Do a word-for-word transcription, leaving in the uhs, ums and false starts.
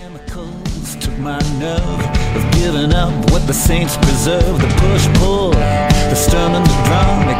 Chemicals took my nerve of giving up what the saints preserve. The push-pull, the stern and the drum.